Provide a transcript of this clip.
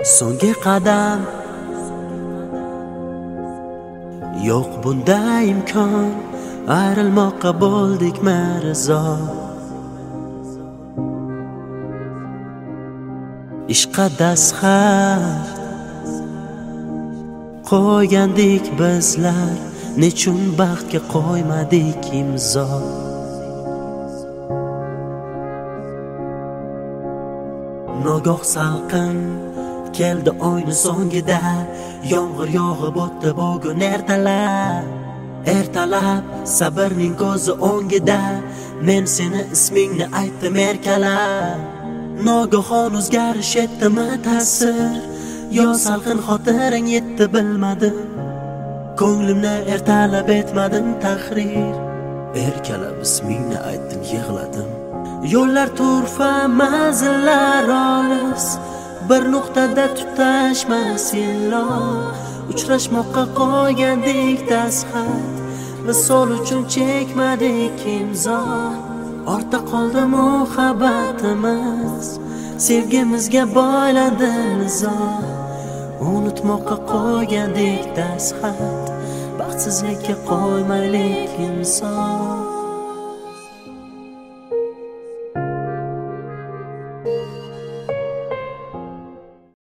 so'nggi qadam. Yo'q bunda imkon, ayrilmoqqa bo'ldik marizo. Ishqa dastxat qo'ygandik bizlar, nechun baxtga qo'ymadik imzo. Nogoh salqin keldi oyni so'ngida, yomg'ir yog'ib o'tdi bugun ertalab sabrning ko'zi o'ngida, men seni ismingni aytdim erkalab. Nogohon o'zgarish etdimi ta'sir, yo salqin xotiring yetdi bilmadim. Ko'nglimni ertalab etmadim tahrir, erkalab ismingni aytdim yig'ladim. Yo'llar turfa, manzillar olis, bir nuqtada tutashmas illo. Uchrashmoqqa qo'ygandik dastxat, misol uchun chekmadik imzo. Ortda qoldi muhabbatimiz, sevgimizga boylandi nizo. Unutmoqqa qo'ygandik dastxat, baxtsizlikka qo'ymaylik imzo.